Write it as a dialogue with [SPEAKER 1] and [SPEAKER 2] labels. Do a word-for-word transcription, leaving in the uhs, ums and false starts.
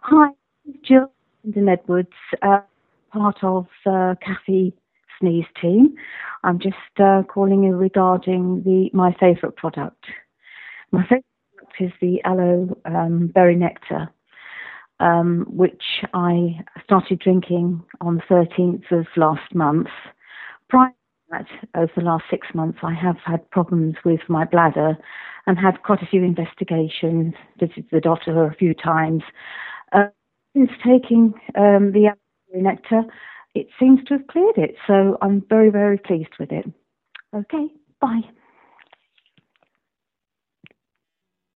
[SPEAKER 1] Hi, Jill in Edwards, uh, part of uh, Kathy Sneeze team. I'm just uh, calling you regarding the my favourite product. My favourite product is the aloe um, berry nectar, um, which I started drinking on the thirteenth of last month. Prior to that, over the last six months, I have had problems with my bladder and had quite a few investigations, visited the doctor a few times. Uh, since taking um, the aloe nectar, it seems to have cleared it. So I'm very, very pleased with it. Okay, bye.